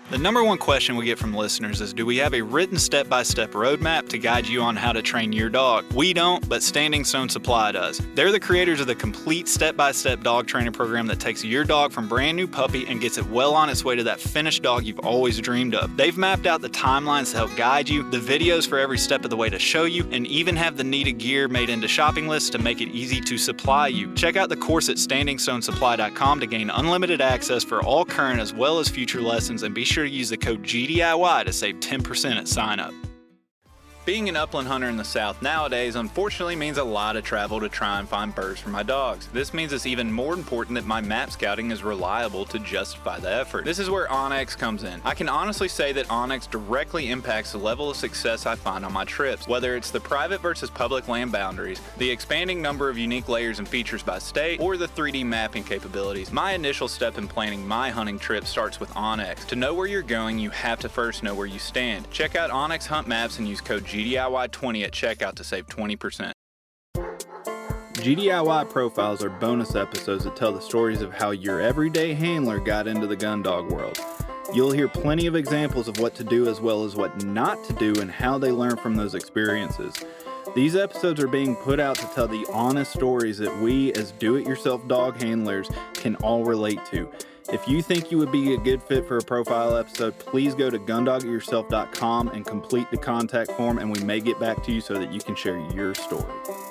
The number one question we get from listeners is, do we have a written step-by-step roadmap to guide you on how to train your dog? We don't, but Standing Stone Supply does. They're the creators of the complete step-by-step dog training program that takes your dog from brand new puppy and gets it well on its way to that finished dog you've always dreamed of. They've mapped out the timelines to help guide you, the videos for every step of the way to show you, and even have the needed gear made into shopping lists to make it easy to supply you. Check out the course at standingstonesupply.com to gain unlimited access for all current as well as future lessons, and be sure to use the code GDIY to save 10% at sign up. Being an upland hunter in the South nowadays unfortunately means a lot of travel to try and find birds for my dogs. This means it's even more important that my map scouting is reliable to justify the effort. This is where onX comes in. I can honestly say that onX directly impacts the level of success I find on my trips. Whether it's the private versus public land boundaries, the expanding number of unique layers and features by state, or the 3D mapping capabilities, my initial step in planning my hunting trip starts with onX. To know where you're going, you have to first know where you stand. Check out onX Hunt Maps and use code GDIY20 at checkout to save 20%. GDIY profiles are bonus episodes that tell the stories of how your everyday handler got into the gun dog world. You'll hear plenty of examples of what to do as well as what not to do and how they learn from those experiences. These episodes are being put out to tell the honest stories that we as do-it-yourself dog handlers can all relate to. If you think you would be a good fit for a profile episode, please go to gundogityourself.com and complete the contact form, and we may get back to you so that you can share your story.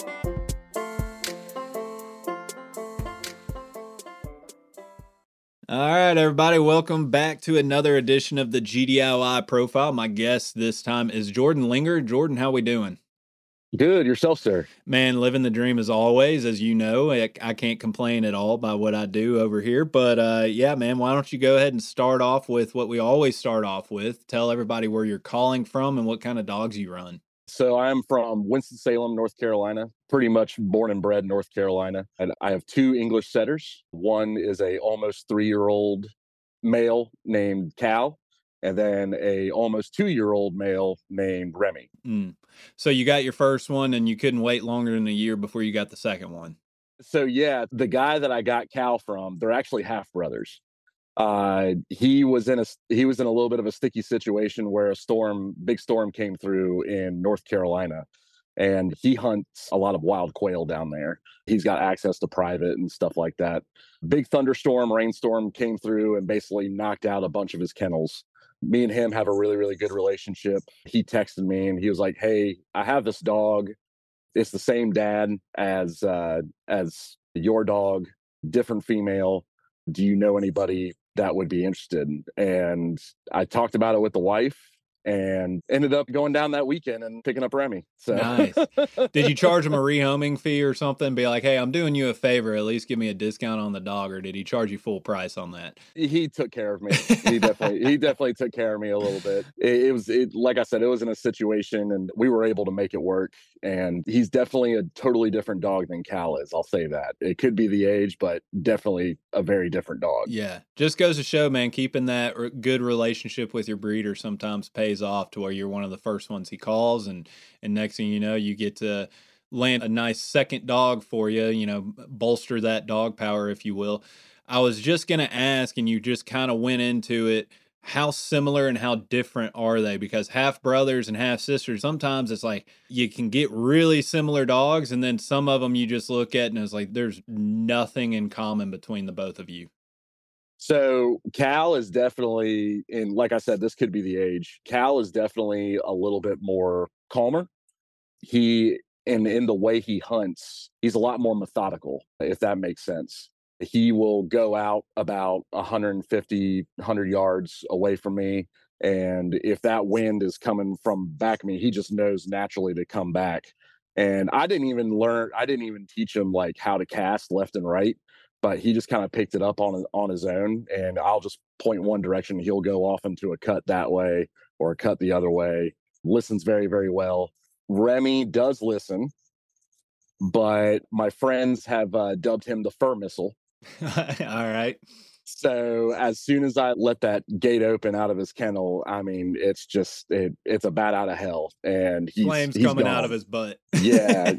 All right, everybody, welcome back to another edition of the GDIY Profile. My guest this time is Jordan Linger. Jordan, how we doing? Good. Yourself, sir? Man, living the dream as always. As you know, I can't complain at all by what I do over here. But yeah, man, why don't you go ahead and start off with what we always start off with. Tell everybody where you're calling from and what kind of dogs you run. So I'm from Winston-Salem, North Carolina, pretty much born and bred North Carolina. And I have two English setters. One is a almost 3-year-old male named Cal, and then a almost 2-year-old male named Remy. So you got your first one and you couldn't wait longer than a year before you got the second one. So yeah, the guy that I got Cal from, they're actually half brothers. He was in a little bit of a sticky situation where big storm came through in North Carolina, and he hunts a lot of wild quail down there. He's got access to private and stuff like that. Big rainstorm came through and basically knocked out a bunch of his kennels. Me and him have a really, really good relationship. He texted me and he was like, "Hey, I have this dog. It's the same dad as your dog, different female. Do you know anybody that would be interested?" And I talked about it with the wife and ended up going down that weekend and picking up Remy. So nice. Did you charge him a rehoming fee or something? Be like, "Hey, I'm doing you a favor. At least give me a discount on the dog," or did he charge you full price on that? He took care of me. He definitely took care of me a little bit. It was like I said, it was in a situation and we were able to make it work. And he's definitely a totally different dog than Cal is. I'll say that. It could be the age, but definitely a very different dog. Yeah. Just goes to show, man, keeping that good relationship with your breeder sometimes pays off to where you're one of the first ones he calls. And next thing you know, you get to land a nice second dog for you, bolster that dog power, if you will. I was just going to ask, and you just kind of went into it, how similar and how different are they? Because half brothers and half sisters, sometimes it's like you can get really similar dogs, and then some of them you just look at and it's like there's nothing in common between the both of you. So Cal is definitely, and like I said, this could be the age. Cal is definitely a little bit more calmer. In the way he hunts, he's a lot more methodical, if that makes sense. He will go out about 100 yards away from me. And if that wind is coming from back of me, he just knows naturally to come back. And I didn't even teach him like how to cast left and right, but he just kind of picked it up on his own. And I'll just point one direction. He'll go off into a cut that way or a cut the other way. Listens very, very well. Remy does listen, but my friends have dubbed him the fur missile. All right. So as soon as I let that gate open out of his kennel, I mean, it's a bat out of hell, and he's coming gone. Out of his butt. Yeah.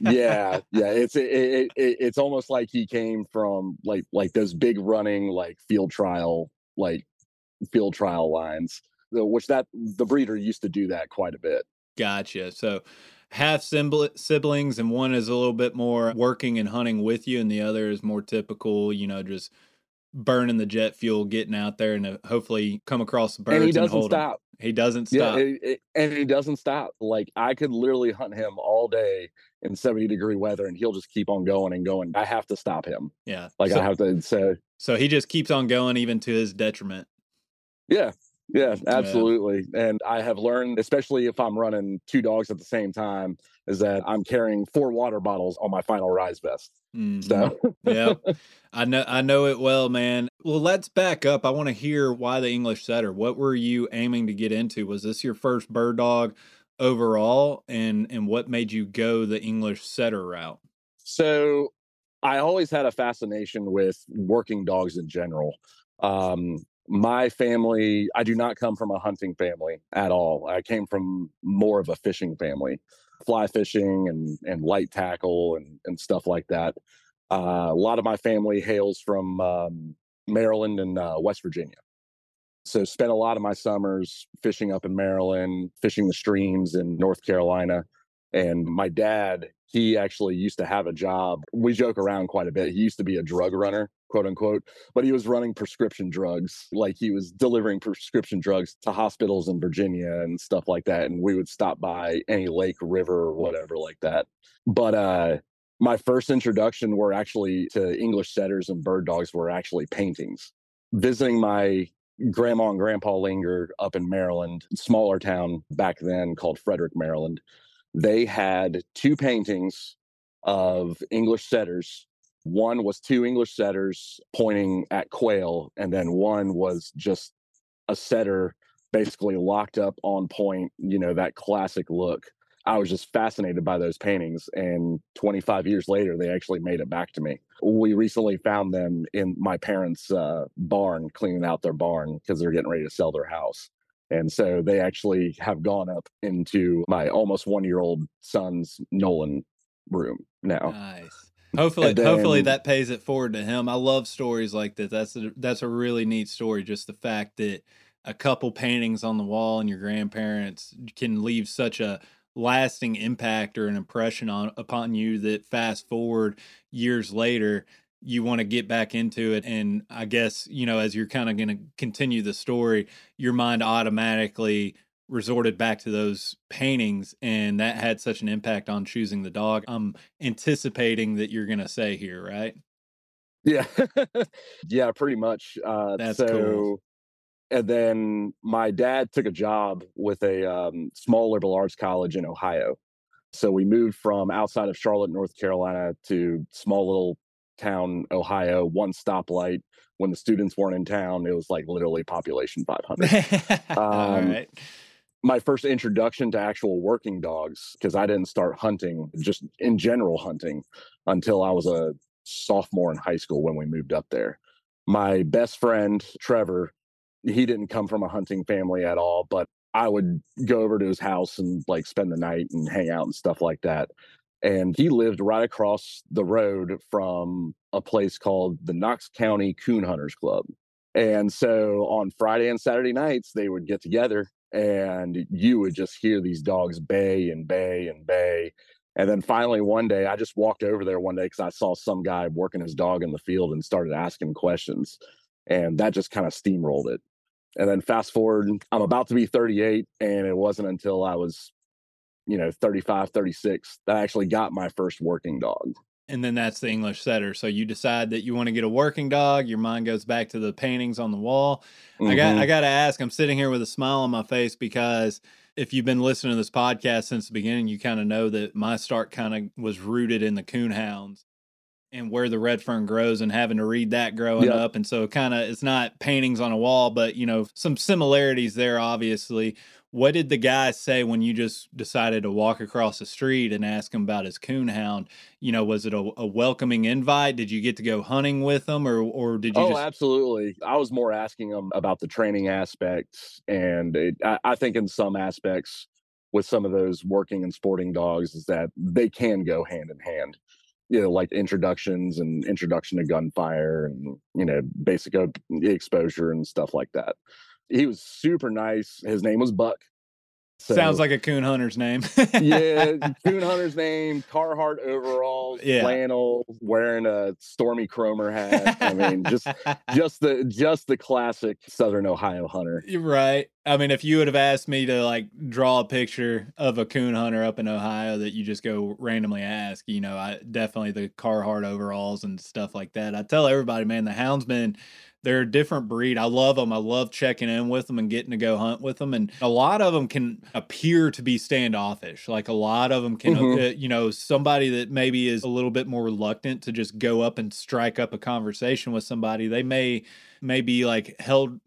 It's almost like he came from like those big running like field trial like field trial lines, which the breeder used to do that quite a bit. Gotcha. So half siblings, and one is a little bit more working and hunting with you, and the other is more typical, just burning the jet fuel, getting out there and hopefully come across the And he birds and doesn't hold them. stop. He doesn't Yeah, stop. and he doesn't stop. Like, I could literally hunt him all day in 70-degree weather, and he'll just keep on going and going. I have to stop him. Yeah. Like, I have to say, So he just keeps on going even to his detriment. yeah, yeah, absolutely. And I have learned, especially if I'm running 2 dogs at the same time, is that I'm carrying 4 water bottles on my final rise vest. So Yep. I know it well, man. Well, let's back up. I want to hear why the English setter. What were you aiming to get into? Was this your first bird dog overall? And what made you go the English setter route? So I always had a fascination with working dogs in general. My family, I do not come from a hunting family at all. I came from more of a fishing family, fly fishing and light tackle and stuff like that. A lot of my family hails from Maryland and West Virginia. So spent a lot of my summers fishing up in Maryland, fishing the streams in North Carolina. And my dad, he actually used to have a job. We joke around quite a bit. He used to be a drug runner, quote unquote, but he was running prescription drugs. Like, he was delivering prescription drugs to hospitals in Virginia and stuff like that. And we would stop by any lake, river, or whatever like that. But my first introduction were actually to English setters and bird dogs were actually paintings. Visiting my grandma and grandpa linger up in Maryland, smaller town back then called Frederick, Maryland. They had 2 paintings of English setters. One was 2 English setters pointing at quail, and then one was just a setter basically locked up on point, that classic look. I was just fascinated by those paintings. And 25 years later, they actually made it back to me. We recently found them in my parents' barn, cleaning out their barn because they're getting ready to sell their house. And so they actually have gone up into my almost 1-year-old son's Nolan room now. Nice. Hopefully that pays it forward to him. I love stories like that. That's a really neat story. Just the fact that a couple paintings on the wall and your grandparents can leave such a lasting impact or an impression upon you that fast forward years later, you want to get back into it. And I guess, as you're kind of going to continue the story, your mind automatically resorted back to those paintings, and that had such an impact on choosing the dog. I'm anticipating that you're going to say here, right? Yeah. Yeah, pretty much. That's cool. And then my dad took a job with a small liberal arts college in Ohio. So we moved from outside of Charlotte, North Carolina to small little town, Ohio, 1 stoplight. When the students weren't in town, it was like literally population 500. All right. My first introduction to actual working dogs, because I didn't start hunting, just in general hunting, until I was a sophomore in high school when we moved up there. My best friend, Trevor, he didn't come from a hunting family at all, but I would go over to his house and like spend the night and hang out and stuff like that. And he lived right across the road from a place called the Knox County Coon Hunters Club. And so on Friday and Saturday nights, they would get together and you would just hear these dogs bay and bay and bay. And then finally one day, I just walked over there one day because I saw some guy working his dog in the field and started asking questions. And that just kind of steamrolled it. And then fast forward, I'm about to be 38, and it wasn't until I was, 35, 36 that I actually got my first working dog. And then that's the English setter. So you decide that you want to get a working dog. Your mind goes back to the paintings on the wall. I got to ask, I'm sitting here with a smile on my face because if you've been listening to this podcast since the beginning, you kind of know that my start kind of was rooted in the coon hounds and where the red fern grows and having to read that growing up. And so it's not paintings on a wall, but, some similarities there, obviously. What did the guy say when you just decided to walk across the street and ask him about his coon hound? Was it a welcoming invite? Did you get to go hunting with him or did you Oh, absolutely. I was more asking him about the training aspects. And I think in some aspects with some of those working and sporting dogs is that they can go hand in hand. like introductions and introduction to gunfire and, basic exposure and stuff like that. He was super nice. His name was Buck. Sounds like a coon hunter's name. Yeah, coon hunter's name, Carhartt overalls, flannel, wearing a Stormy Cromer hat. I mean, just the classic Southern Ohio hunter. Right. I mean, if you would have asked me to like draw a picture of a coon hunter up in Ohio that you just go randomly ask, I definitely the Carhartt overalls and stuff like that. I tell everybody, man, the houndsmen, they're a different breed. I love them. I love checking in with them and getting to go hunt with them. And a lot of them can appear to be standoffish. Like a lot of them can, somebody that maybe is a little bit more reluctant to just go up and strike up a conversation with somebody. They may be like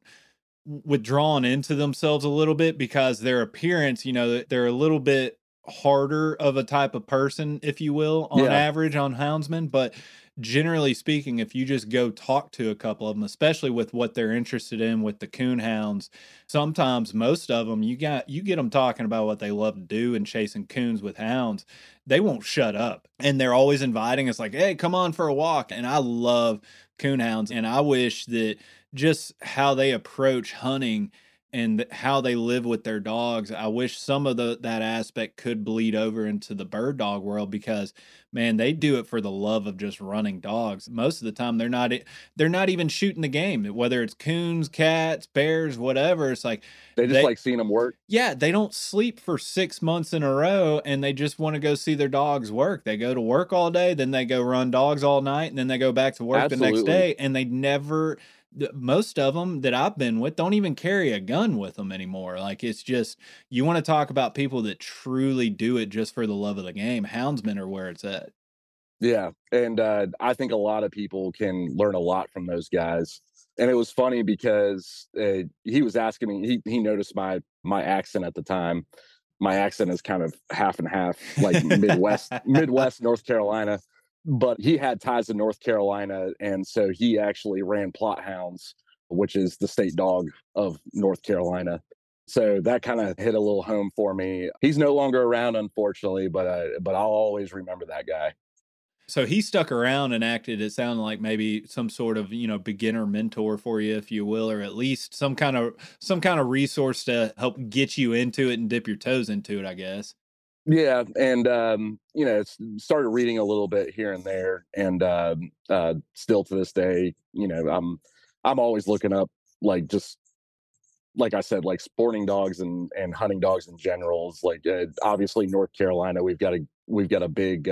withdrawn into themselves a little bit because their appearance, they're a little bit harder of a type of person, if you will, on average on houndsmen. But generally speaking, if you just go talk to a couple of them, especially with what they're interested in with the coon hounds, sometimes most of them, you get them talking about what they love to do and chasing coons with hounds, they won't shut up. And they're always inviting us like, hey, come on for a walk. And I love coon hounds. And I wish that just how they approach hunting and how they live with their dogs, I wish some of that aspect could bleed over into the bird dog world because, man, they do it for the love of just running dogs. Most of the time, they're not even shooting the game, whether it's coons, cats, bears, whatever. It's like they just like seeing them work. Yeah, they don't sleep for 6 months in a row, and they just want to go see their dogs work. They go to work all day, then they go run dogs all night, and then they go back to work the next day, and they never. Most of them that I've been with don't even carry a gun with them anymore. Like it's just, you want to talk about people that truly do it just for the love of the game. Houndsmen are where it's at. Yeah. And I think a lot of people can learn a lot from those guys. And it was funny because he was asking me, he noticed my accent at the time. My accent is kind of half and half, like Midwest North Carolina. But he had ties in North Carolina, and so he actually ran Plott hounds, which is the state dog of North Carolina. So that kind of hit a little home for me. He's no longer around, unfortunately, but I'll always remember that guy. So he stuck around and acted, it sounded like maybe some sort of, beginner mentor for you, if you will, or at least some kind of resource to help get you into it and dip your toes into it, I guess. Yeah, and started reading a little bit here and there, and still to this day, I'm always looking up, like, just like I said, like sporting dogs and hunting dogs in general. It's like obviously North Carolina, we've got a big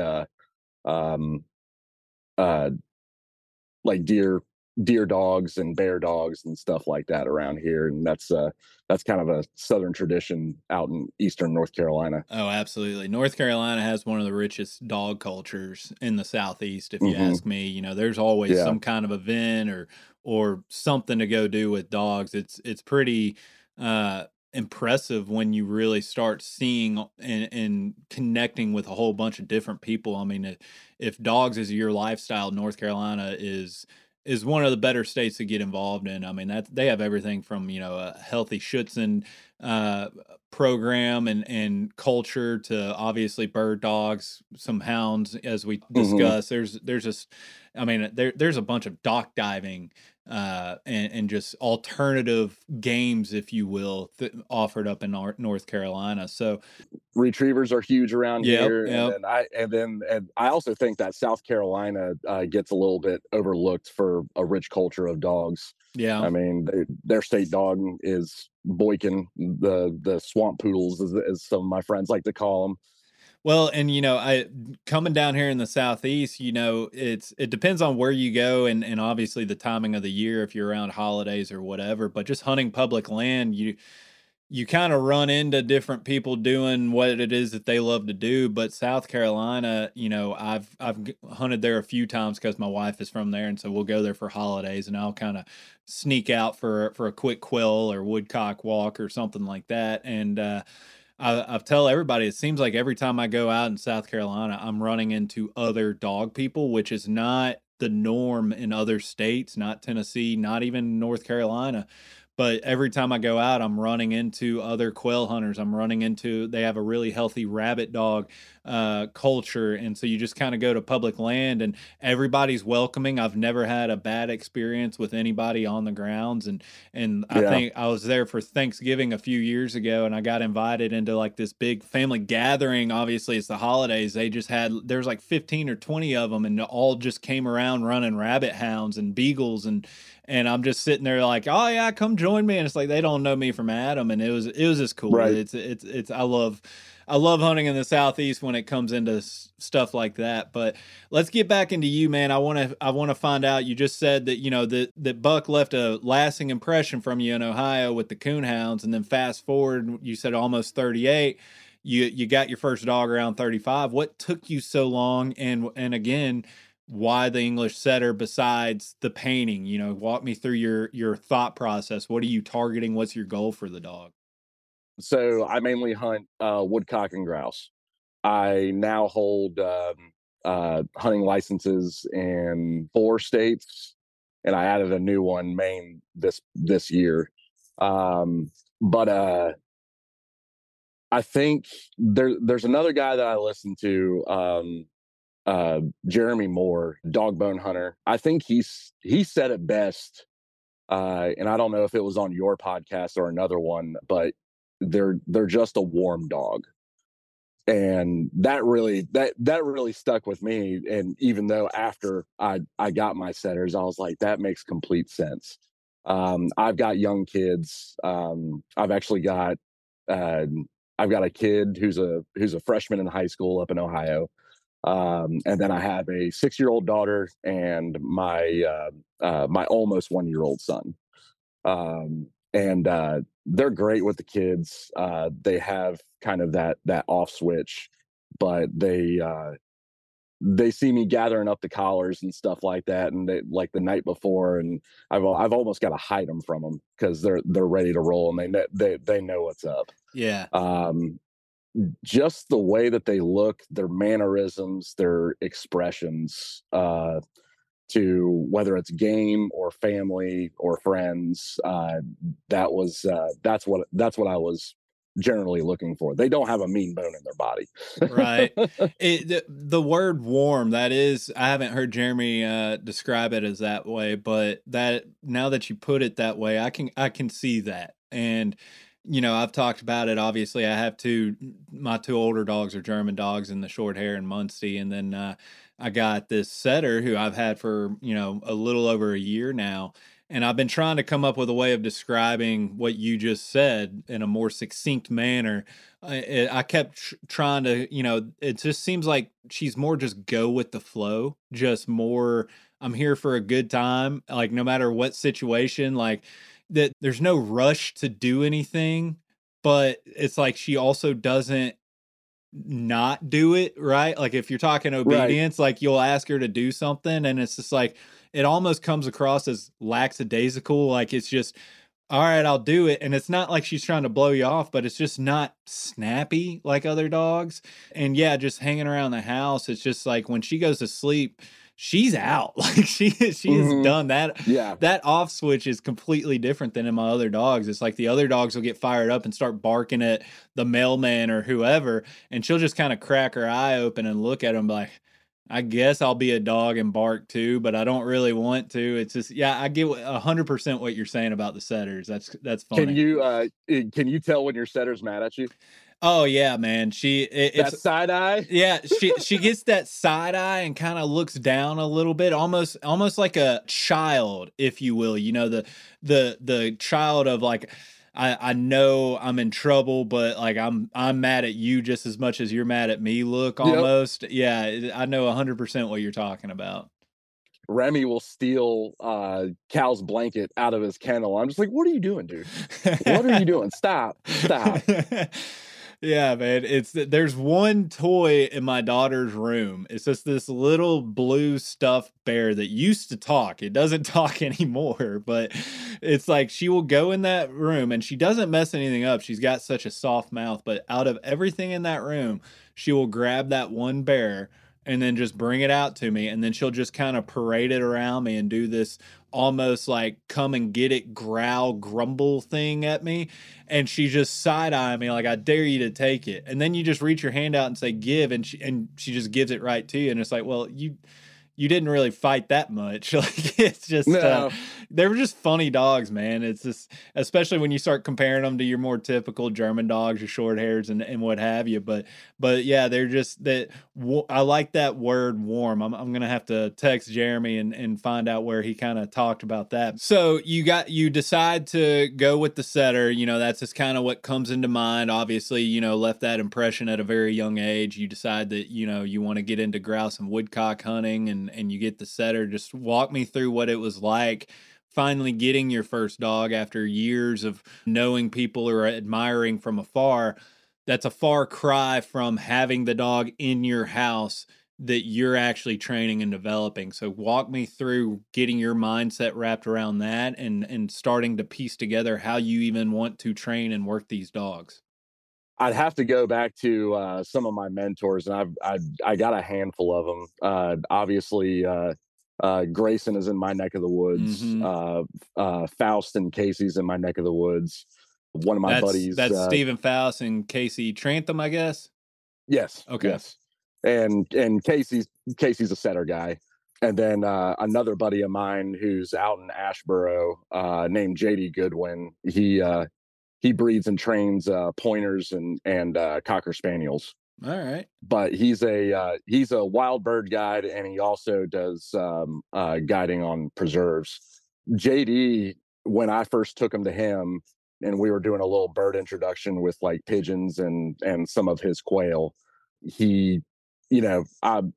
like deer dogs and bear dogs and stuff like that around here, and that's kind of a southern tradition out in eastern North Carolina. Oh, absolutely. North Carolina has one of the richest dog cultures in the Southeast, if you ask me. There's always some kind of event or something to go do with dogs. It's pretty impressive when you really start seeing and connecting with a whole bunch of different people. I mean, if dogs is your lifestyle, North Carolina is one of the better states to get involved in. I mean, that they have everything from, a healthy Schutzhund program and culture to obviously bird dogs, some hounds, as we discussed. There's just, I mean, there's a bunch of dock diving and just alternative games, if you will, offered up in North Carolina. So retrievers are huge around here. And I also think that South Carolina gets a little bit overlooked for a rich culture of dogs. Yeah. I mean, their state dog is Boykin, the swamp poodles, as some of my friends like to call them. Well, and I coming down here in the Southeast, it depends on where you go and obviously the timing of the year, if you're around holidays or whatever, but just hunting public land, you kind of run into different people doing what it is that they love to do. But South Carolina, I've hunted there a few times because my wife is from there, and so we'll go there for holidays, and I'll kind of sneak out for a quick quail or woodcock walk or something like that. And I tell everybody, it seems like every time I go out in South Carolina, I'm running into other dog people, which is not the norm in other states, not Tennessee, not even North Carolina. but every time I go out, I'm running into other quail hunters. They have a really healthy rabbit dog culture. And so you just kind of go to public land and everybody's welcoming. I've never had a bad experience with anybody on the grounds. And I Yeah. think I was there for Thanksgiving a few years ago and I got invited into like this big family gathering. Obviously it's the holidays. There's like 15 or 20 of them and all just came around running rabbit hounds and beagles and I'm just sitting there like, oh yeah, come join me. And it's like they don't know me from Adam, and it was just cool. Right. It's I love hunting in the Southeast when it comes into stuff like that. But let's get back into you, man. I want to find out. You just said that that Buck left a lasting impression from you in Ohio with the coonhounds, and then fast forward, you said almost 38. You got your first dog around 35. What took you so long? And again, why the English setter besides the painting? Walk me through your thought process. What are you targeting? What's your goal for the dog? So I mainly hunt woodcock and grouse. I now hold hunting licenses in 4 states, and I added a new one, Maine, this year. But I think there's another guy that I listen to, Jeremy Moore, dog bone hunter. I think he said it best, and I don't know if it was on your podcast or another one, but they're just a warm dog, and that really stuck with me. And even though after I got my setters, I was like, that makes complete sense. I've got young kids. I've actually got I've got a kid who's a freshman in high school up in Ohio. And then I have a 6-year-old daughter and my almost 1-year-old son. And they're great with the kids. They have kind of that off switch, but they see me gathering up the collars and stuff like that, and they, like the night before, and I've almost got to hide them from them because they're ready to roll and they know what's up. Yeah. Just the way that they look, their mannerisms, their expressions, to whether it's game or family or friends, that's what I was generally looking for. They don't have a mean bone in their body. Right. The word warm, that is, I haven't heard Jeremy describe it as that way, but that now that you put it that way, I can see that. And I've talked about it. Obviously, I have my 2 older dogs are German dogs, and the short hair and Muncie. And then I got this setter who I've had for, a little over a year now. And I've been trying to come up with a way of describing what you just said in a more succinct manner. I kept trying to, it just seems like she's more just go with the flow, just more, I'm here for a good time. Like no matter what situation, like that there's no rush to do anything, but it's like she also doesn't not do it, right? Like if you're talking obedience, right, like you'll ask her to do something and it's just like it almost comes across as lackadaisical, like it's just all right, I'll do it. And it's not like she's trying to blow you off, but it's just not snappy like other dogs. And yeah, just hanging around the house, it's just like when she goes to sleep, she's out. Like she is done. That off switch is completely different than in my other dogs. It's like the other dogs will get fired up and start barking at the mailman or whoever, and she'll just kind of crack her eye open and look at him like, I guess I'll be a dog and bark too, but I don't really want to. It's just, yeah, I get 100% what you're saying about the setters. That's funny. Can you tell when your setter's mad at you? Oh yeah, man. It's side eye. Yeah, she gets that side eye and kind of looks down a little bit, almost like a child, if you will. The child of like, I know I'm in trouble, but like I'm mad at you just as much as you're mad at me. Look, almost. Yep. Yeah, I know 100% what you're talking about. Remy will steal Cal's blanket out of his kennel. I'm just like, what are you doing, dude? What are you doing? Stop. Yeah, man. There's one toy in my daughter's room. It's just this little blue stuffed bear that used to talk. It doesn't talk anymore, but it's like she will go in that room and she doesn't mess anything up. She's got such a soft mouth, but out of everything in that room, she will grab that one bear and then just bring it out to me. And then she'll just kind of parade it around me and do this almost like come and get it growl grumble thing at me, and she just side-eyeing me like, I dare you to take it. And then you just reach your hand out and say give, and she just gives it right to you, and it's like, well, you didn't really fight that much. Like, it's just, No. they were just funny dogs, man. It's just, especially when you start comparing them to your more typical German dogs, your short hairs and what have you. But yeah, they're just that. I like that word warm. I'm going to have to text Jeremy and find out where he kind of talked about that. So you decide to go with the setter. You know, that's just kind of what comes into mind. Obviously, you know, left that impression at a very young age. You decide that, you know, you want to get into grouse and woodcock hunting, and you get the setter. Just walk me through what it was like finally getting your first dog after years of knowing people or admiring from afar. That's a far cry from having the dog in your house that you're actually training and developing. So walk me through getting your mindset wrapped around that and starting to piece together how you even want to train and work these dogs. I'd have to go back to some of my mentors, and I got a handful of them. Obviously, Grayson is in my neck of the woods. Faust and Casey's in my neck of the woods. One of my buddies. That's Stephen Faust and Casey Trantham, I guess. Yes. Okay. Yes. And Casey's a setter guy. And then another buddy of mine who's out in Ashboro, named JD Goodwin. He breeds and trains pointers and cocker spaniels. All right. But he's a wild bird guide, and he also does guiding on preserves. JD, when I first took him to him, and we were doing a little bird introduction with like pigeons and some of his quail, he, you know, I'm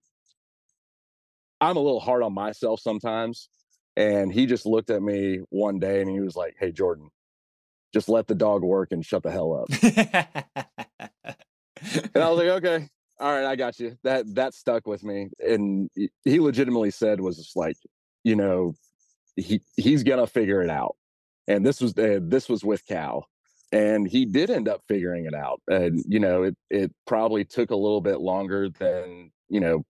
a little hard on myself sometimes, and he just looked at me one day and he was like, "Hey, Jordan, just let the dog work and shut the hell up." And I was like, okay, all right, I got you. That stuck with me. And he legitimately said was just like, you know, he's gonna figure it out. And this was with Cal, and he did end up figuring it out. And you know, it probably took a little bit longer than, you know,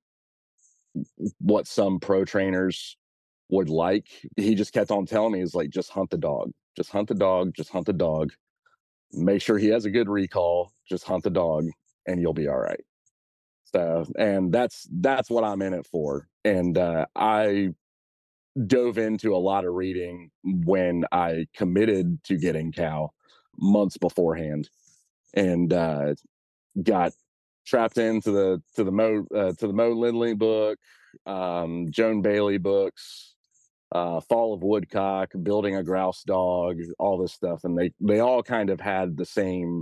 what some pro trainers would like. He just kept on telling me, he's like, just hunt the dog, just hunt the dog, just hunt the dog. Make sure he has a good recall, just hunt the dog and you'll be all right. So, and that's what I'm in it for. And I dove into a lot of reading when I committed to getting Cal months beforehand, and got trapped into the Mo Lindley book, Joan Bailey books, Fall of Woodcock, Building a Grouse Dog, all this stuff. And they all kind of had the same,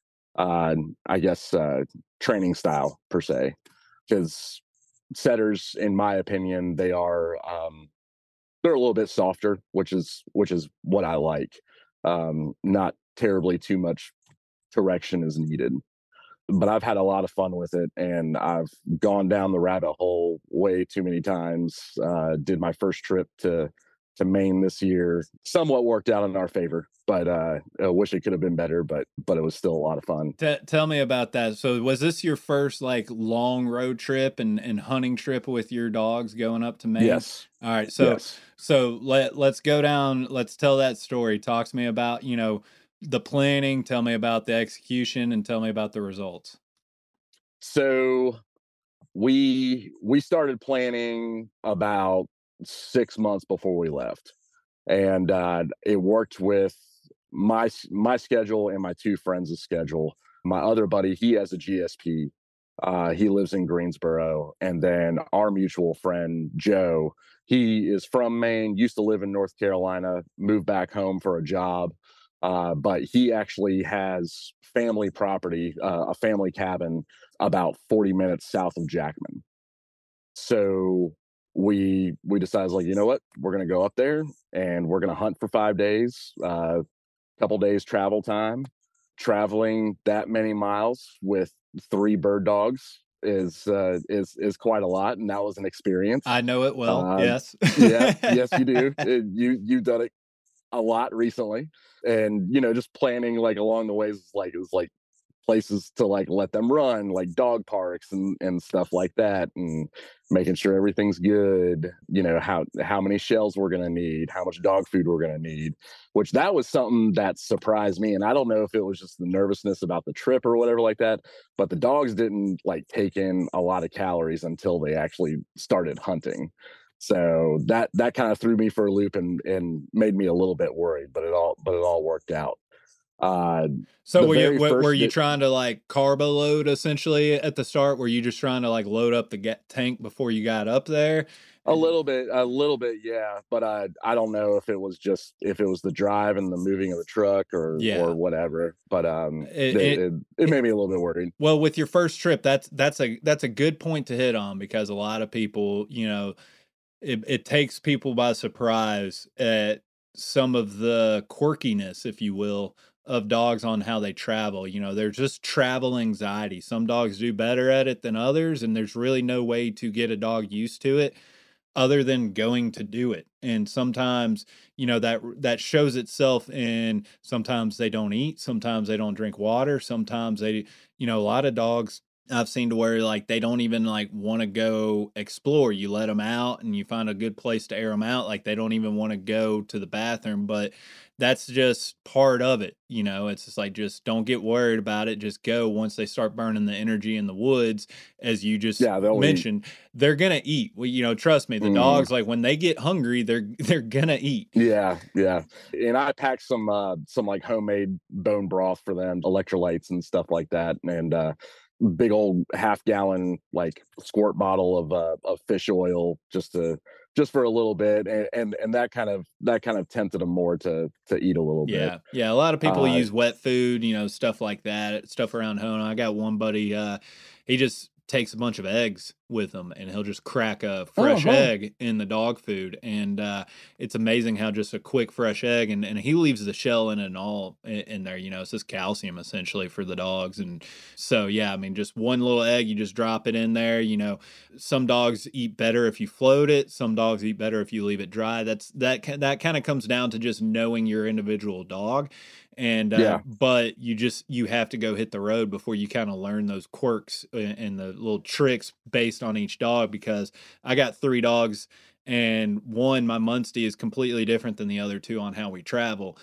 I guess, training style per se, because setters, in my opinion, they're a little bit softer, which is what I like. Not terribly too much correction is needed. But I've had a lot of fun with it, and I've gone down the rabbit hole way too many times. Did my first trip to Maine this year. Somewhat worked out in our favor, but I wish it could have been better, but it was still a lot of fun. Tell me about that. So was this your first like long road trip and hunting trip with your dogs going up to Maine? Yes. All right. So yes. So let's go down. Let's tell that story. Talk to me about, you know, the planning. Tell me about the execution, and tell me about the results. So we started planning about 6 months before we left, and it worked with my schedule and my two friends' schedule. My other buddy, he has a GSP. He lives in Greensboro. And then our mutual friend, Joe, he is from Maine, used to live in North Carolina, moved back home for a job. But he actually has family property, a family cabin about 40 minutes south of Jackman. So we decided, like, you know what, we're going to go up there and we're going to hunt for 5 days, couple days travel time. Traveling that many miles with 3 bird dogs is quite a lot, and that was an experience. I know it well. Yes. Yes, you do. You've done it a lot recently, and you know, just planning like along the ways, it was like places to like let them run, like dog parks and stuff like that, and making sure everything's good. You know, how many shells we're gonna need, how much dog food we're gonna need, which that was something that surprised me. And I don't know if it was just the nervousness about the trip or whatever like that, but the dogs didn't like take in a lot of calories until they actually started hunting. So that kind of threw me for a loop and made me a little bit worried, but it all worked out. Uh, So the were you very were first you day, trying to like carbo load essentially at the start? Were you just trying to like load up the tank before you got up there? And a little bit, yeah. But I don't know if it was the drive and the moving of the truck or yeah, whatever. But it, it, it made me a little bit worried. well, with your first trip, that's a good point to hit on because a lot of people, it takes people by surprise at some of the quirkiness, if you will, of dogs on how they travel. They're just travel anxiety. Some dogs do better at it than others, and there's really no way to get a dog used to it other than going to do it. And sometimes, that shows itself in sometimes they don't eat, sometimes they don't drink water, sometimes a lot of dogs I've seen to where like they don't even like want to go explore. You let them out and you find a good place to air them out. Like they don't even want to go to the bathroom, but that's just part of it. It's just like, just don't get worried about it. Just go. Once they start burning the energy in the woods, as you just Yeah, they'll eat. mentioned, they're gonna eat. Well, trust me, the Mhm. dogs, like when they get hungry, they're gonna eat. Yeah, yeah. And I packed some like homemade bone broth for them, electrolytes and stuff like that, and big old half-gallon like squirt bottle of fish oil just for a little bit, and that kind of tempted them more to eat a little bit. Yeah, yeah. A lot of people Uh, use wet food, stuff like that, stuff around home. I got one buddy. He just takes a bunch of eggs with him, and he'll just crack a fresh uh-huh. egg in the dog food, and it's amazing how just a quick fresh egg, and he leaves the shell in it and all in there. It's just calcium essentially for the dogs, and so yeah, I mean, just one little egg, you just drop it in there. Some dogs eat better if you float it. Some dogs eat better if you leave it dry. That kind of comes down to just knowing your individual dog. And Yeah. but you have to go hit the road before you kind of learn those quirks and the little tricks based on each dog, because I got 3 dogs, and one, my Muncie, is completely different than the other two on how we travel.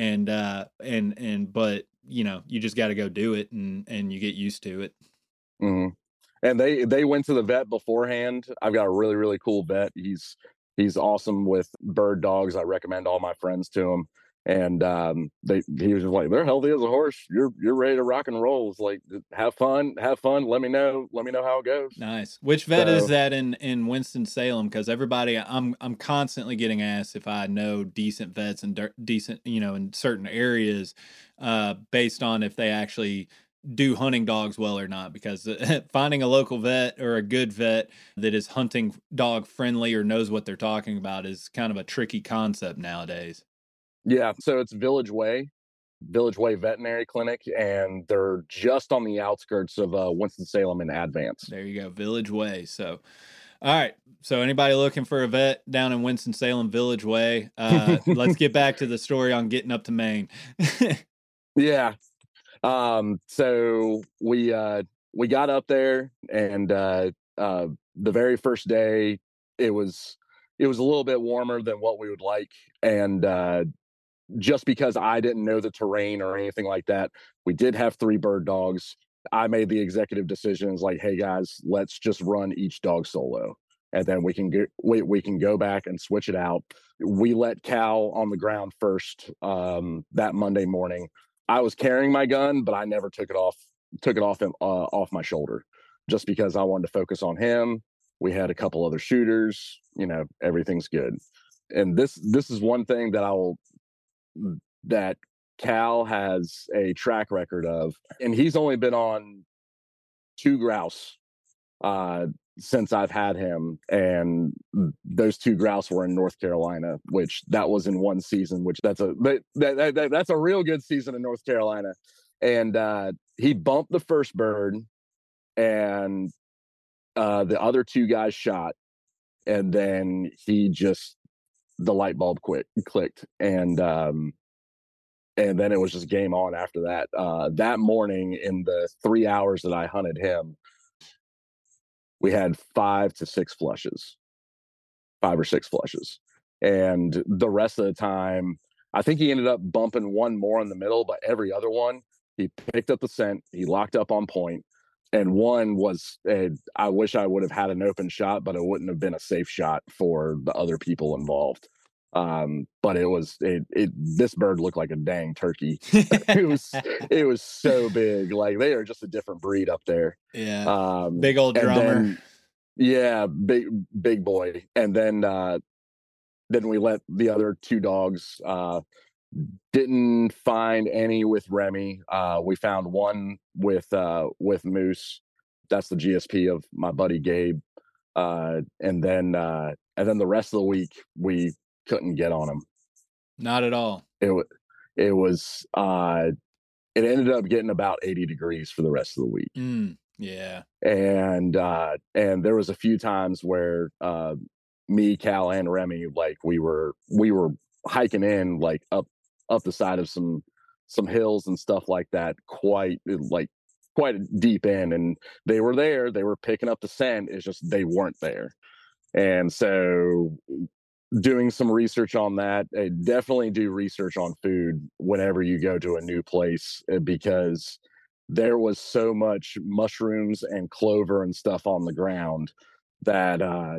And but you just got to go do it, and you get used to it. Mhm. And they went to the vet beforehand. I've got a really really cool vet. He's awesome with bird dogs. I recommend all my friends to him. And he was just like, they're healthy as a horse. You're ready to rock and roll. It's like, have fun, have fun. Let me know how it goes. Nice. Which vet is So that in Winston Salem? Because everybody, I'm constantly getting asked if I know decent vets and decent, in certain areas, based on if they actually do hunting dogs well or not. Because finding a local vet or a good vet that is hunting dog friendly or knows what they're talking about is kind of a tricky concept nowadays. yeah, so it's Village Way Veterinary Clinic, and they're just on the outskirts of Winston Salem and Advance. There you go, Village Way. So, all right. So, anybody looking for a vet down in Winston Salem, Village Way? Let's get back to the story on getting up to Maine. Yeah. So we got up there, and the very first day it was a little bit warmer than what we would like, and just because I didn't know the terrain or anything like that, we did have 3 bird dogs. I made the executive decisions like, hey guys, let's just run each dog solo, and then we can go back and switch it out. We let Cal on the ground first that Monday morning. I was carrying my gun, but I never took it off my shoulder, just because I wanted to focus on him. We had a couple other shooters. Everything's good. And this is one thing that Cal has a track record of, and he's only been on 2 grouse uh, since I've had him, and those 2 grouse were in North Carolina, which that was in one season. Which that's a real good season in North Carolina. And he bumped the first bird, and the other 2 guys shot, and then the light bulb clicked, and and then it was just game on after that. That morning, in the 3 hours that I hunted him, we had 5 or 6 flushes. And the rest of the time, I think he ended up bumping one more in the middle, but every other one, he picked up the scent, he locked up on point, and one was I wish I would have had an open shot, but it wouldn't have been a safe shot for the other people involved. But this bird looked like a dang turkey. it was so big. Like, they are just a different breed up there. Yeah. Big old drummer. Then, yeah, big boy. And then we let the other 2 dogs, didn't find any with Remy. We found one with Moose. That's the GSP of my buddy Gabe. And then the rest of the week we couldn't get on him. Not at all. It ended up getting about 80 degrees for the rest of the week. Yeah. And there was a few times where me, Cal, and Remy, like, we were hiking in, like, up the side of some hills and stuff like that, quite deep in, and they were there, they were picking up the scent. It's just they weren't there. And so, doing some research on that, definitely do research on food whenever you go to a new place, because there was so much mushrooms and clover and stuff on the ground that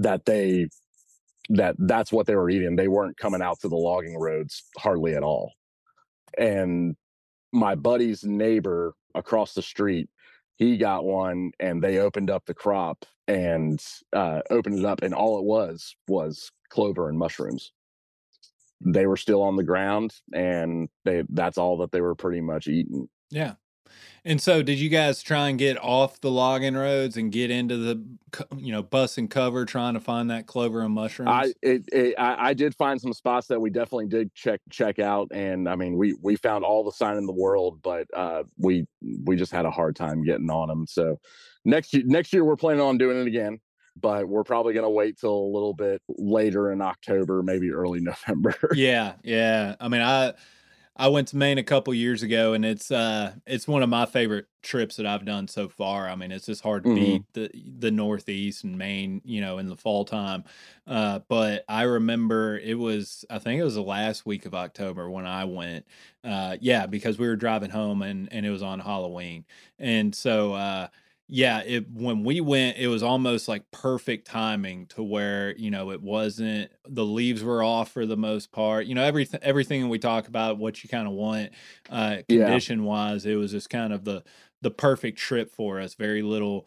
that's what they were eating. They weren't coming out to the logging roads hardly at all. And my buddy's neighbor across the street, he got one, and they opened up the crop and opened it up, and all it was clover and mushrooms. They were still on the ground, and that's all that they were pretty much eating. Yeah. And so, did you guys try and get off the logging roads and get into the, bus and cover, trying to find that clover and mushrooms? I did find some spots that we definitely did check out, and I mean, we found all the sign in the world, but we just had a hard time getting on them. So next year we're planning on doing it again, but we're probably going to wait till a little bit later in October, maybe early November. Yeah. I mean, I went to Maine a couple years ago, and it's one of my favorite trips that I've done so far. I mean, it's just hard to beat the Northeast and Maine, in the fall time. But I remember I think it was the last week of October when I went. Because we were driving home and it was on Halloween. And so, when we went, it was almost like perfect timing to where, it wasn't, the leaves were off for the most part, everything we talk about, what you kind of want, condition wise, it was just kind of the perfect trip for us. Very little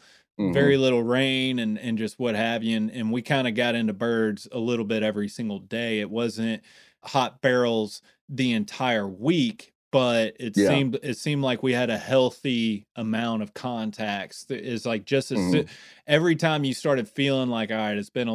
rain and just what have you. And we kind of got into birds a little bit every single day. It wasn't hot barrels the entire week, but it seemed like we had a healthy amount of contacts. It's like just every time you started feeling like, all right, it's been a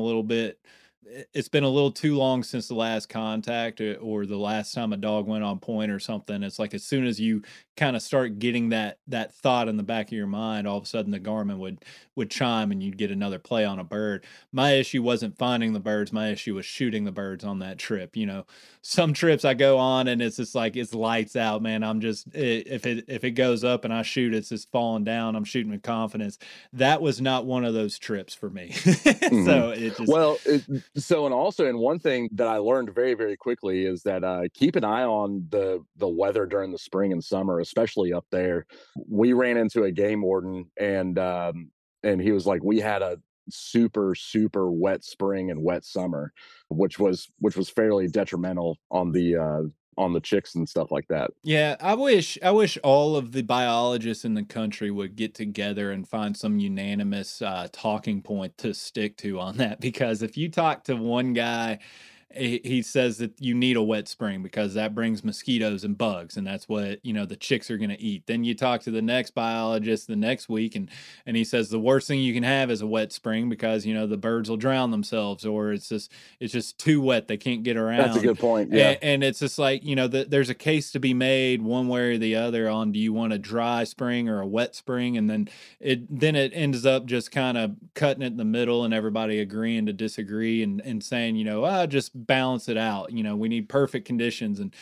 little too long since the last contact or the last time a dog went on point or something. It's like, as soon as you kind of start getting that thought in the back of your mind, all of a sudden the Garmin would chime and you'd get another play on a bird. My issue wasn't finding the birds. My issue was shooting the birds on that trip. Some trips I go on and it's just like, it's lights out, man. I'm just, if it goes up and I shoot, it's just falling down. I'm shooting with confidence. That was not one of those trips for me. So it just, and also, and one thing that I learned very, very quickly is that keep an eye on the weather during the spring and summer, especially up there. We ran into a game warden, and he was like, we had a super, super wet spring and wet summer, which was fairly detrimental on the chicks and stuff like that. Yeah, I wish all of the biologists in the country would get together and find some unanimous talking point to stick to on that, because if you talk to one guy, he says that you need a wet spring because that brings mosquitoes and bugs, and that's what the chicks are going to eat. Then you talk to the next biologist the next week, and he says the worst thing you can have is a wet spring because the birds will drown themselves, or it's just too wet, they can't get around. That's a good point. Yeah, and it's just like there's a case to be made one way or the other on, do you want a dry spring or a wet spring? And then it ends up just kind of cutting it in the middle and everybody agreeing to disagree and saying just balance it out. We need perfect conditions. And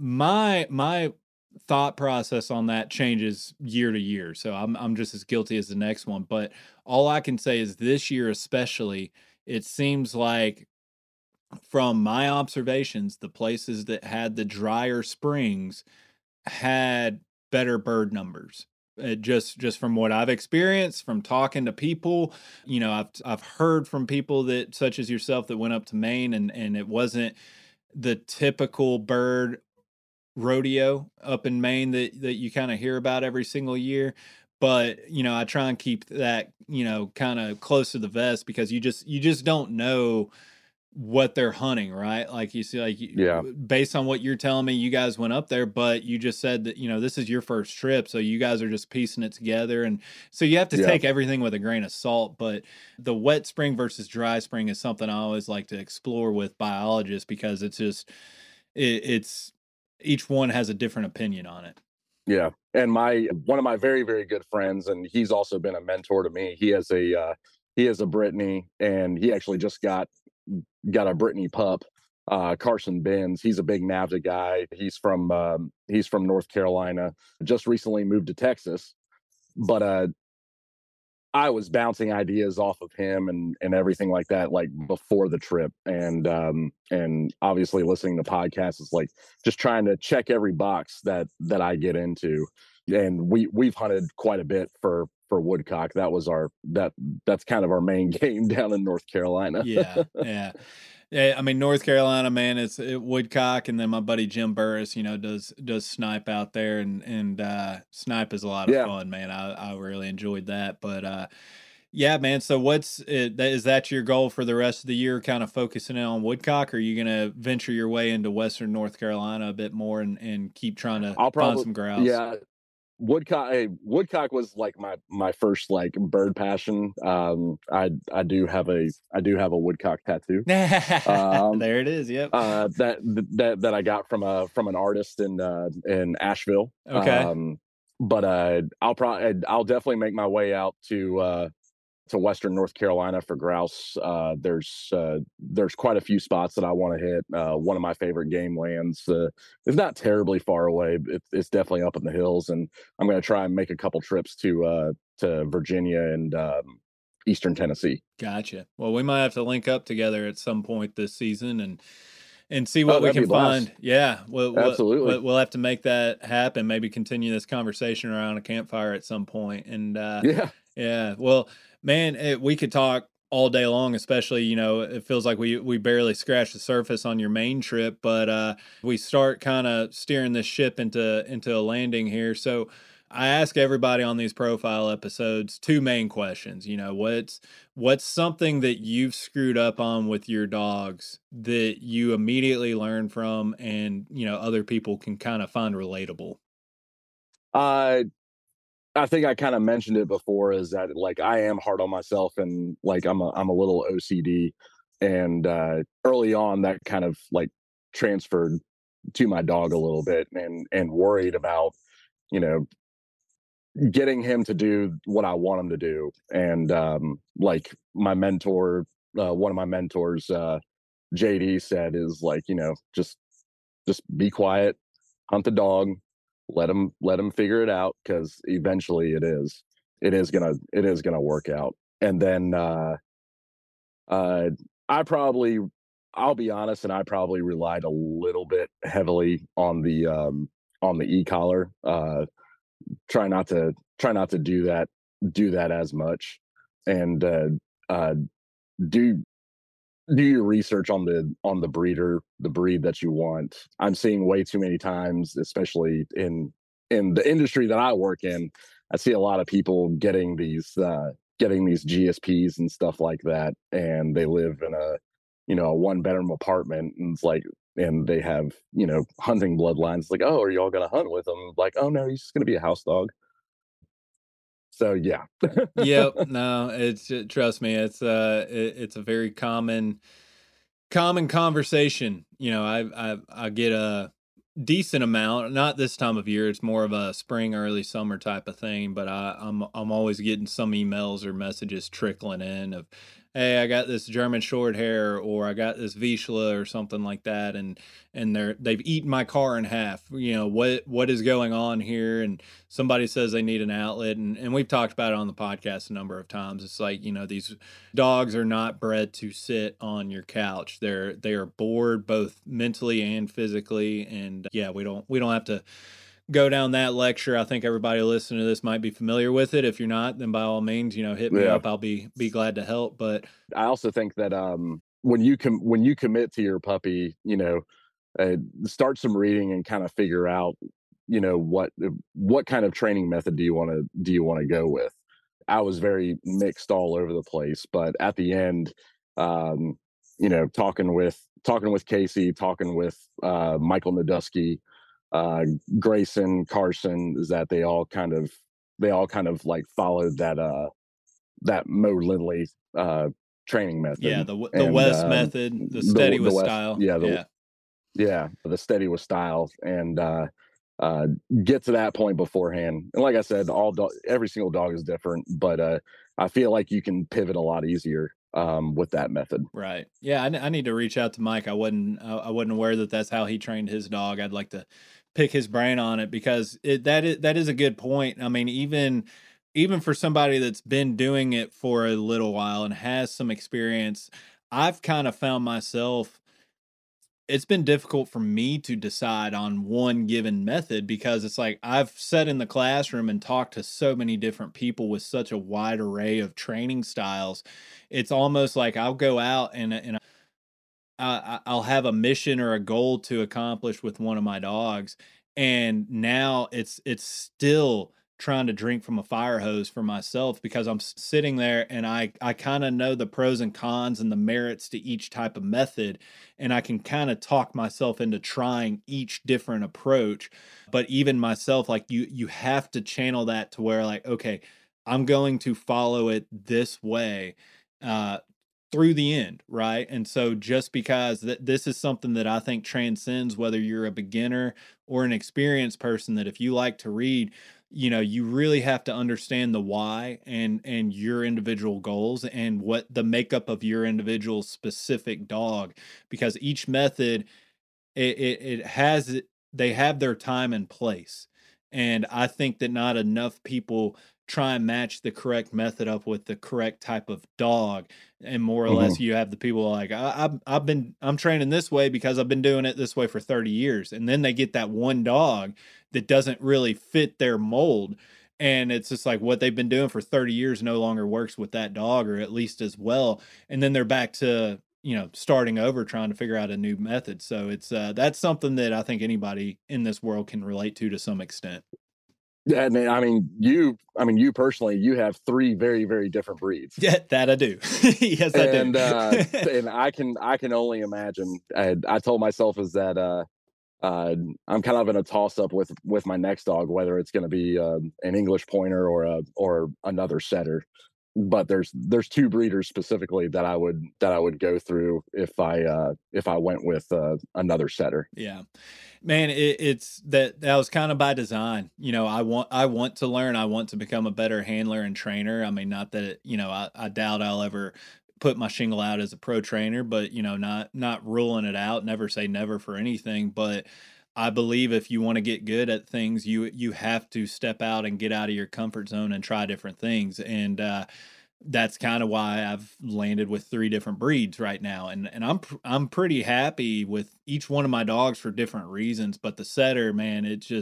my thought process on that changes year to year. So I'm just as guilty as the next one. But all I can say is this year especially, it seems like from my observations, the places that had the drier springs had better bird numbers. Just from what I've experienced, from talking to people, I've heard from people that, such as yourself, that went up to Maine, and it wasn't the typical bird rodeo up in Maine that you kind of hear about every single year. But I try and keep that kind of close to the vest, because you just don't know what they're hunting, right? Like you see, Yeah. based on what you're telling me, you guys went up there, but you just said that, this is your first trip. So you guys are just piecing it together. And so you have to take everything with a grain of salt. But the wet spring versus dry spring is something I always like to explore with biologists, because it's just, it's each one has a different opinion on it. Yeah. And one of my very, very good friends, and he's also been a mentor to me. He has a Brittany, and he actually just got a Brittany pup, Carson Benz. He's a big NAVHDA guy. He's from North Carolina, just recently moved to Texas. But I was bouncing ideas off of him and everything like that, like before the trip. And obviously listening to podcasts is like just trying to check every box that I get into. And we've hunted quite a bit for woodcock. That's kind of our main game down in North Carolina. Yeah. I mean, North Carolina, man, it's woodcock, and then my buddy Jim Burris, does snipe out there, and snipe is a lot of fun, man. I really enjoyed that. But yeah, man. So is that your goal for the rest of the year, kind of focusing in on woodcock, or are you gonna venture your way into Western North Carolina a bit more and keep trying to find some grouse? Yeah. Woodcock was like my first like bird passion. I do have a woodcock tattoo. There it is. Yep. That I got from an artist in Asheville. Okay. But I'll definitely make my way out to Western North Carolina for grouse. There's quite a few spots that I want to hit. One of my favorite game lands is not terribly far away. It's definitely up in the hills, and I'm going to try and make a couple trips to Virginia and Eastern Tennessee. Gotcha. Well, we might have to link up together at some point this season and see what we can find. Yeah, absolutely. We'll have to make that happen. Maybe continue this conversation around a campfire at some point. And yeah. Well, man, we could talk all day long, especially, it feels like we barely scratched the surface on your main trip, but we start kind of steering this ship into a landing here. So I ask everybody on these profile episodes two main questions. What's something that you've screwed up on with your dogs that you immediately learn from, and other people can kind of find relatable? I think I kind of mentioned it before, is that like I am hard on myself, and like I'm a little OCD, and early on that kind of like transferred to my dog a little bit, and worried about getting him to do what I want him to do. And like my mentor, one of my mentors, JD, said is like, just be quiet, hunt the dog, let him figure it out, because eventually it is gonna work out. And then I'll be honest, and I probably relied a little bit heavily on the e-collar. Try not to do that as much, and do your research on the breeder, the breed that you want. I'm seeing way too many times, especially in the industry that I work in, I see a lot of people getting these GSPs and stuff like that, and they live in a one bedroom apartment, and it's like, and they have hunting bloodlines. It's like, oh, are y'all gonna hunt with them? Like, oh no, he's just gonna be a house dog. So yeah. Yep. No, it's, trust me, it's a very common conversation. I get a decent amount, not this time of year. It's more of a spring, early summer type of thing. But I'm always getting some emails or messages trickling in of, hey, I got this German short hair, or I got this Vizsla or something like that, and they've eaten my car in half. What is going on here? And somebody says they need an outlet, and we've talked about it on the podcast a number of times. It's like, these dogs are not bred to sit on your couch. They are bored both mentally and physically, and yeah, we don't have to go down that lecture. I think everybody listening to this might be familiar with it. If you're not, then by all means, hit me up. I'll be glad to help. But I also think that when you commit to your puppy, start some reading and kind of figure out, what kind of training method do you want to go with. I was very mixed all over the place, but at the end, talking with Casey, talking with Michael Nadusky, Grayson, Carson, is that they all kind of like followed that Mo Lindley training method. Yeah, the Wes method, the steady with style. Yeah, the steady with style, and get to that point beforehand. And like I said, every single dog is different, but I feel like you can pivot a lot easier with that method. Right. Yeah, I need to reach out to Mike. I wasn't aware that that's how he trained his dog. I'd like to pick his brain on it, because that is a good point. I mean, even for somebody that's been doing it for a little while and has some experience, I've kind of found myself, it's been difficult for me to decide on one given method, because it's like I've sat in the classroom and talked to so many different people with such a wide array of training styles. It's almost like I'll go out and I'll have a mission or a goal to accomplish with one of my dogs, and now it's still trying to drink from a fire hose for myself, because I'm sitting there and I kind of know the pros and cons and the merits to each type of method, and I can kind of talk myself into trying each different approach. But even myself, like you have to channel that to where, like, okay, I'm going to follow it this way through the end, right? And so just because this is something that I think transcends whether you're a beginner or an experienced person, that if you like to read, you really have to understand the why and your individual goals and what the makeup of your individual specific dog, because each method, they have their time and place. And I think that not enough people try and match the correct method up with the correct type of dog. And more or less, you have the people like, I'm training this way because I've been doing it this way for 30 years. And then they get that one dog that doesn't really fit their mold. And it's just like what they've been doing for 30 years no longer works with that dog, or at least as well. And then they're back to, starting over, trying to figure out a new method. So it's, that's something that I think anybody in this world can relate to some extent. Yeah, and you personally, you have 3 very, very different breeds. Yeah, that I do. Yes, I do. And I can only imagine. I told myself is that I'm kind of in a toss up with my next dog, whether it's going to be an English pointer or another setter. But there's 2 breeders specifically that I would go through if I went with another setter. Yeah, man, it's that was kind of by design. I want to learn. I want to become a better handler and trainer. I mean, not that I doubt I'll ever put my shingle out as a pro trainer, but not ruling it out. Never say never for anything, but I believe if you want to get good at things, you have to step out and get out of your comfort zone and try different things. And that's kind of why I've landed with 3 different breeds right now. And I'm pretty happy with each one of my dogs for different reasons. But the setter, man,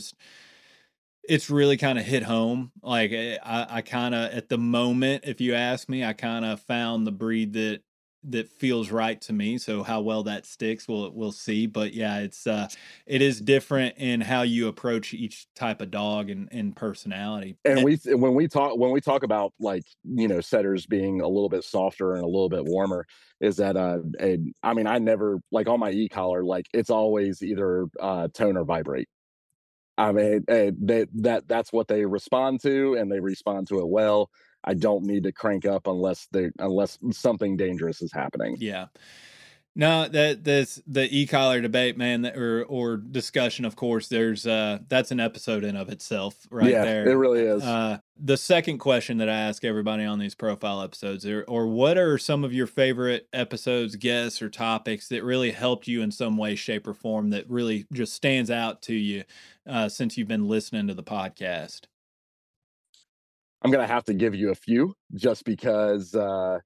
it's really kind of hit home. Like I kind of, at the moment, if you ask me, I kind of found the breed that feels right to me. So how well that sticks, we'll see. But yeah, it is different in how you approach each type of dog and personality. And when we talk about, like, setters being a little bit softer and a little bit warmer, is that I never, like, on my e-collar, like, it's always either tone or vibrate. I mean, that's what they respond to, and they respond to it well. I don't need to crank up unless something dangerous is happening. Yeah. No, that's the e-collar debate, man, or discussion. Of course, there's that's an episode in of itself, right there. It really is. The second question that I ask everybody on these profile episodes, or what are some of your favorite episodes, guests, or topics that really helped you in some way, shape, or form that really just stands out to you since you've been listening to the podcast? I'm gonna have to give you a few just because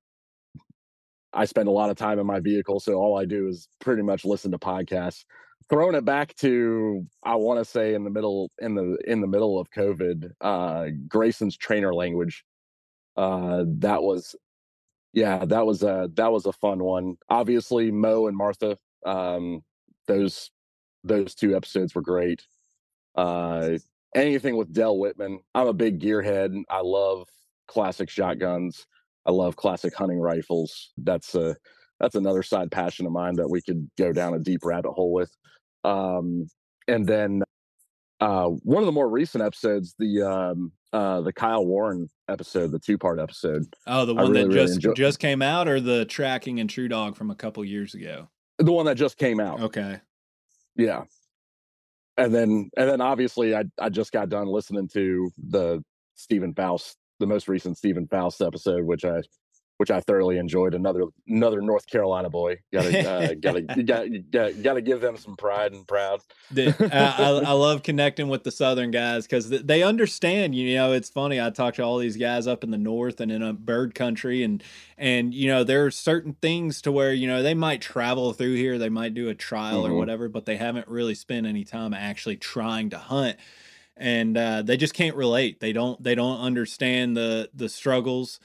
I spend a lot of time in my vehicle, so all I do is pretty much listen to podcasts. Throwing it back to, I want to say in the middle of COVID, Grayson's trainer language. That was a fun one. Obviously, Mo and Martha. Those two episodes were great. Anything with Del Whitman. I'm a big gearhead. I love classic shotguns. I love classic hunting rifles. That's another side passion of mine that we could go down a deep rabbit hole with. And then one of the more recent episodes, the Kyle Warren episode, the 2-part episode. Oh, the one that just came out, or the tracking and True Dog from a couple years ago? The one that just came out. Okay. Yeah. And then obviously I just got done listening to the most recent Stephen Faust episode, which I thoroughly enjoyed. Another North Carolina boy. Gotta give them some pride and proud. I love connecting with the Southern guys because they understand. You know, it's funny. I talk to all these guys up in the North and in a bird country, and you know, there are certain things to where, you know, they might travel through here, they might do a trial or whatever, but they haven't really spent any time actually trying to hunt. And they just can't relate. They don't understand the struggles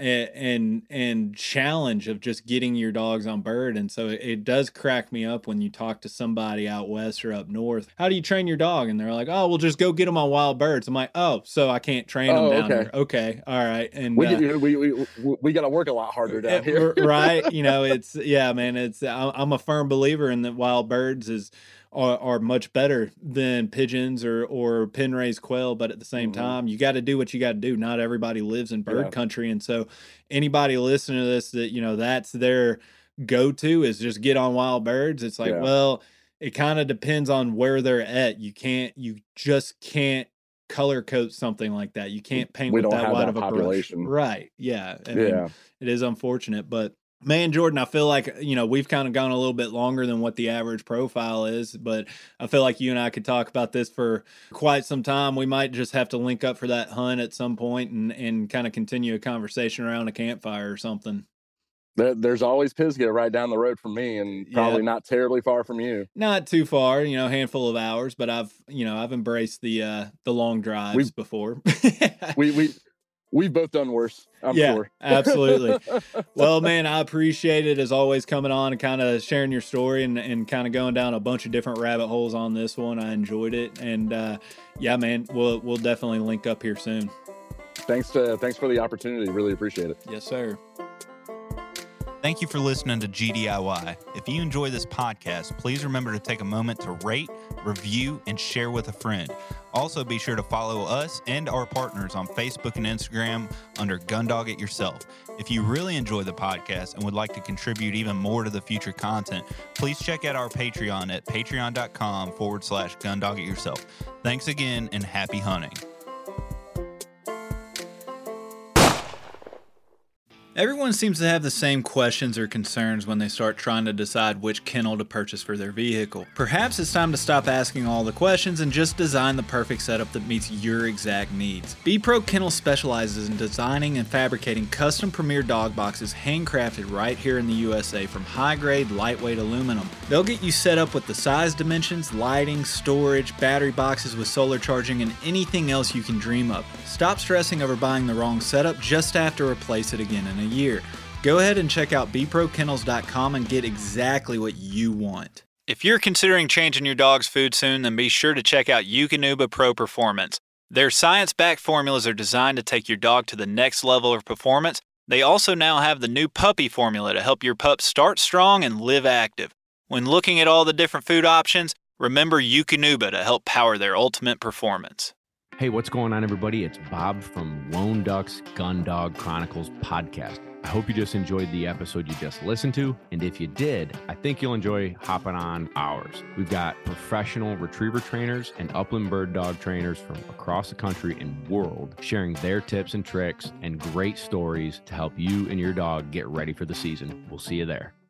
and challenge of just getting your dogs on bird. And so it does crack me up when you talk to somebody out west or up north. How do you train your dog? And they're like, oh, we'll just go get them on wild birds. I'm like, oh, so I can't train them down here. Okay. All right. And we got to work a lot harder down here. Right. You know, man, I'm a firm believer in that wild birds are much better than pigeons or pen raised quail, but at the same time, you got to do what you got to do. Not everybody lives in bird country, and so anybody listening to this that, you know, that's their go to is just get on wild birds. It's like, well, it kind of depends on where they're at. You just can't color code something like that. You can't paint with that wide of a population, right? Yeah, I mean, it is unfortunate, but. Man, Jordan, I feel like, you know, we've kind of gone a little bit longer than what the average profile is, but I feel like you and I could talk about this for quite some time. We might just have to link up for that hunt at some point and kind of continue a conversation around a campfire or something. There's always Pisgah right down the road from me, and probably not terribly far from you. Not too far, you know, handful of hours, but I've embraced the long drives before. We've both done worse, I'm sure. Absolutely. Well, man, I appreciate it as always coming on and kind of sharing your story and kind of going down a bunch of different rabbit holes on this one. I enjoyed it. And man, we'll definitely link up here soon. Thanks for the opportunity. Really appreciate it. Yes, sir. Thank you for listening to GDIY. If you enjoy this podcast, please remember to take a moment to rate, review, and share with a friend. Also, be sure to follow us and our partners on Facebook and Instagram under Gundog It Yourself. If you really enjoy the podcast and would like to contribute even more to the future content, please check out our Patreon at patreon.com/Gundog It Yourself. Thanks again and happy hunting. Everyone seems to have the same questions or concerns when they start trying to decide which kennel to purchase for their vehicle. Perhaps it's time to stop asking all the questions and just design the perfect setup that meets your exact needs. B-Pro Kennel specializes in designing and fabricating custom Premier dog boxes handcrafted right here in the USA from high-grade, lightweight aluminum. They'll get you set up with the size dimensions, lighting, storage, battery boxes with solar charging, and anything else you can dream of. Stop stressing over buying the wrong setup, just have to replace it again in a year. Go ahead and check out bprokennels.com and get exactly what you want. If you're considering changing your dog's food soon, then be sure to check out Eukanuba Pro Performance. Their science-backed formulas are designed to take your dog to the next level of performance. They also now have the new puppy formula to help your pup start strong and live active. When looking at all the different food options, remember Eukanuba to help power their ultimate performance. Hey, what's going on, everybody? It's Bob from Lone Ducks Gun Dog Chronicles podcast. I hope you just enjoyed the episode you just listened to. And if you did, I think you'll enjoy hopping on ours. We've got professional retriever trainers and upland bird dog trainers from across the country and world sharing their tips and tricks and great stories to help you and your dog get ready for the season. We'll see you there.